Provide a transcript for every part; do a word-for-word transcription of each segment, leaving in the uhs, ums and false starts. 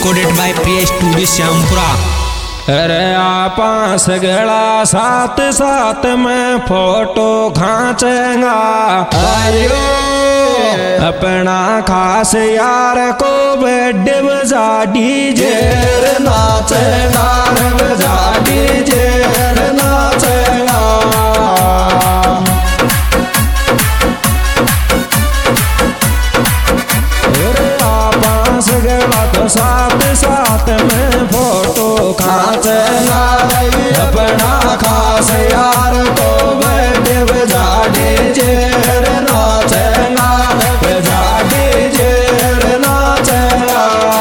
Recorded by Priya studio Shyampura. अरे आपा सगड़ा साथ साथ में फोटो खाचेगा, आयो अपना खास यार को बर्थडे बजा डीजे नाचेगा, बजा डीजे नाचेगा। अरे आपा सगड़ा तो साथ साथ में फोटो खाचेगा, अपना खास यार को बर्थडे बजा डीजे नाचेगा, बजा डीजे नाचेगा।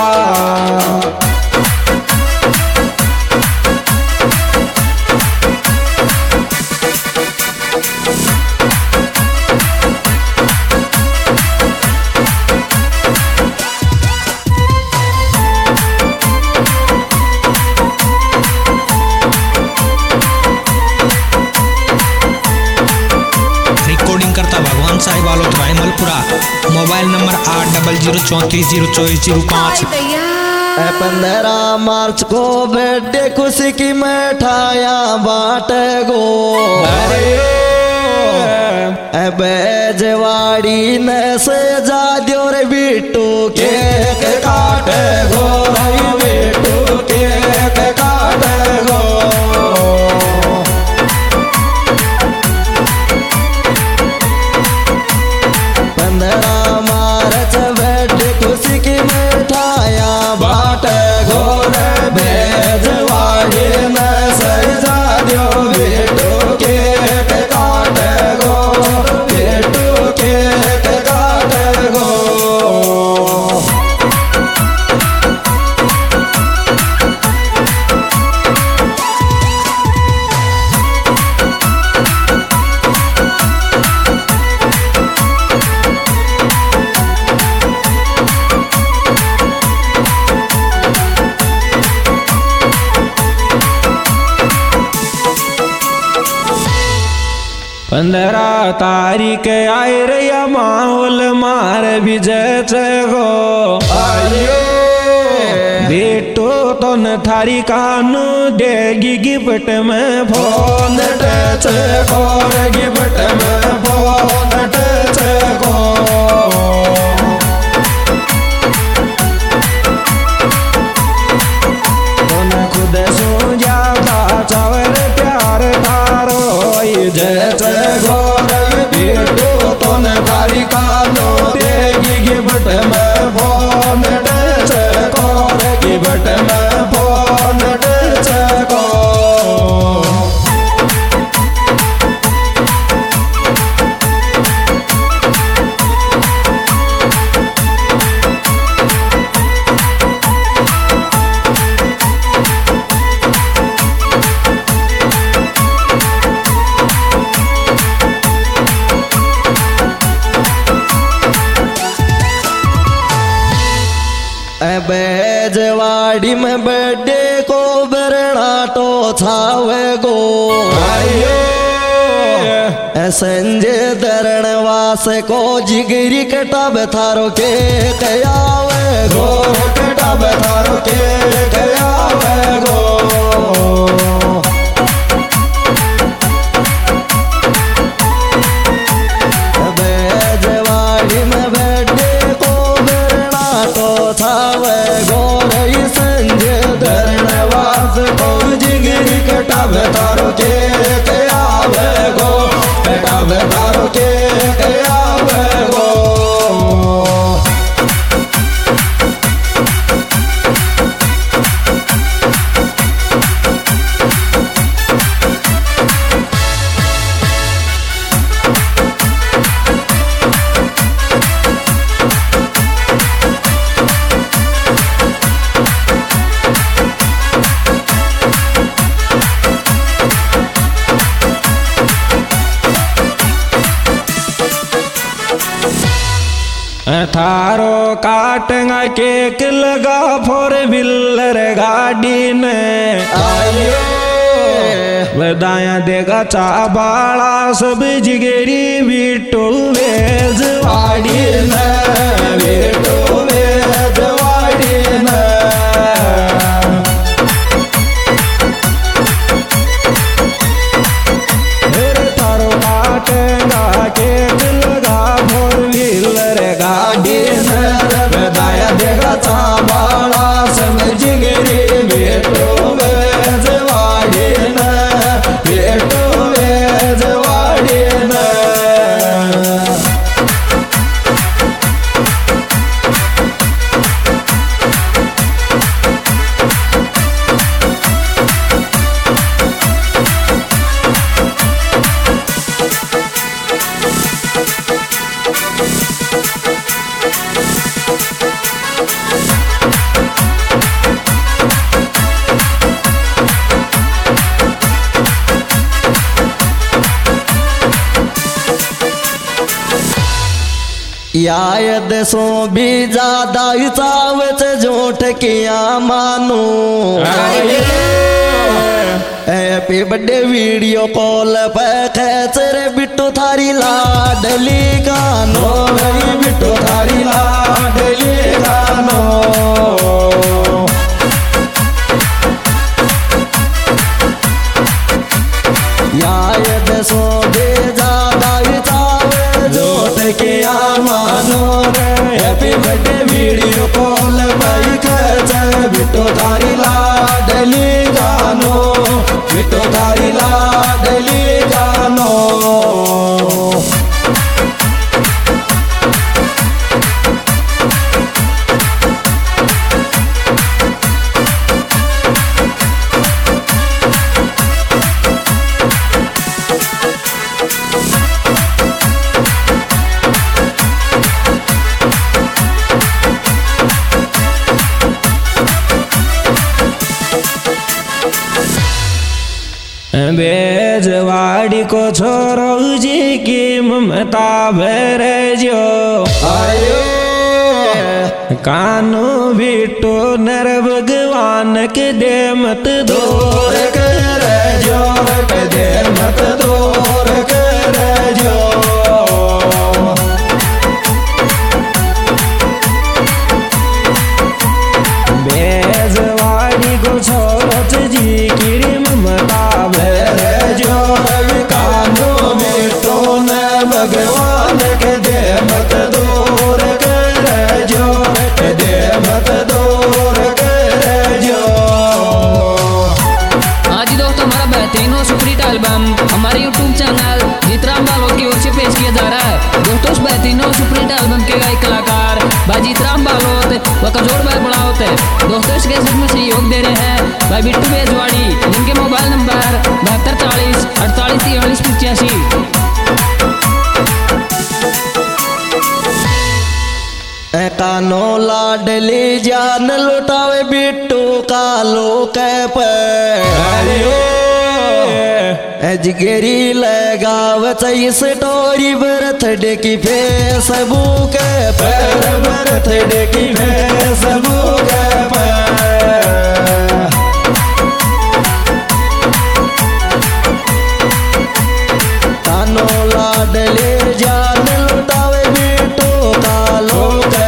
रिकॉर्डिंग करता भगवान साहिब आलोट रायमलपुरा। मोबाइल नंबर आठ डबल जीरो चौंतीस जीरो चौबीस जीरो पाँच। पंद्रह मार्च को बर्थडे खुशी की मिठाइयाँ बांटे गो, बेजवाड़ी ने से जा दियो रे बिट्टू केक काटे गो, बिट्टू केक काटे गो। पंद्रह मार्च बर्थडे खुशी की मिठाइयाँ बांटे गो, बेजवाड़ी ने से जा दियो बिट्टू केक काटे गो, बिट्टू केक काटे गो। पंद्रह तारीख आए रे माहौल मार विजय गो, आयो बेटो तो न थारी कानू देगी गिफ्ट में फोन टच गो, गिफ्ट में फोन टच गो। खुद सो जाता चावर प्यार तारो जय गो, बेटो तो न तारी कानो देगी गिफ्ट में फोन टच गो, गिफ्ट में फोन टच गो। बेजवाड़ी में बर्थडे को बरनाटो छावे गो, संजय दरण वास को जिगरी कटाब थारो के कयावे गो, कटाब थारो के कयावे गो। बेजवाड़ी में बर्थडे को बरनाटो छावे गो, संजय धरणवास को जिगरी कटाब थारो के कयावे गो, कटाब थारो के कयावे गो। थारो काटेगा केक लगा फोर व्हीलर गाड़ी ने, आयो बदाया देगा चाबाड़ा सब जिगरी बिट्टू वेजवाड़ी ने, बिट्टू वेजवाड़ी ने। याद सो भी ज्यादा चावच झूठ किया मानो हैप्पी बर्थडे वीडियो कॉल पे खेच रे बिट्टू थारी लाडली गानो रे बिट्टू थारी लाडली गानो याद सो भी ज्यादा चावे झूठ किया मानो रे हैप्पी बर्थडे वीडियो कॉल पे खेच बिट्टू थारी लाडली गानो बिट्टू थारी लाडली गानो बेजवाड़ी को छोरो जी की ममता भर जो आयो कानू बिट्टू नर भगवान के दे मत दूर कर जोर के दे मत दूर कर जो बेजवाड़ी को छोरो जी की ममता भगवान के दे मत दूर कर जो दे मत दूर कर जो। हाँ जी दोस्तों, हमारा बेहतरीन और सुपरहिट एल्बम हमारे यूट्यूब चैनल जीतराम बालोत की ओर से पेश किया जा रहा है। दोस्तों इस बेहतरीन और सुपरहिट एल्बम के गायक कलाकार भाई जीतराम बालोत व कजोड़ भाई बनावत है। दोस्तों इस कैसेट में सहयोग दे रहे हैं भाई बिट्टू बेजवाड़ी, जिनके मोबाइल नंबर बहत्तर चालीस अड़तालीस तिरालीस पचासी। कानो लाडली जान लुटावे बिट्टू कालो के पे जिगरी लगाव चाहिए स्टोरी बर्थडे की फेसबुक पर बर्थडे की फेसबुक पर कानो लाडली जान लुटावे बिट्टू कालो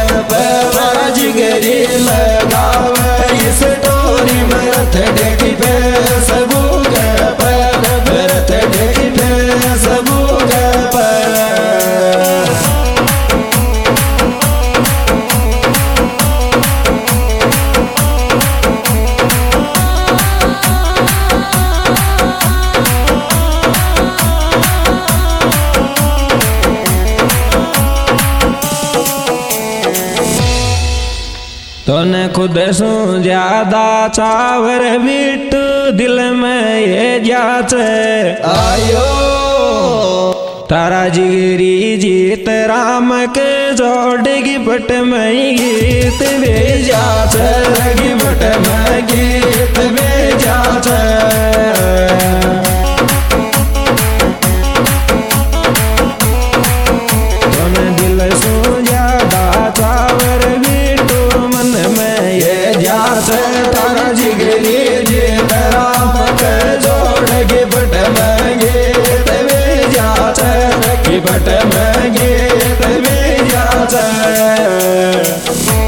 जिगरी लगावे इस स्टोरी बर्थडे की फेसबुक पर बर्थडे की फेसबुक पर तोने खुद सू ज्यादा चावर बिट्टू दिल में ये जाचे आयो तारा जिगरी जीत राम के जोड़गी पट में गीत भेजा लगी बट में गीत भेजा तोने दिल सू ज्यादा चावर तारा जिगरी जीत राम के जोड़गी बट में गीत भेजा की बट में गीत भेजा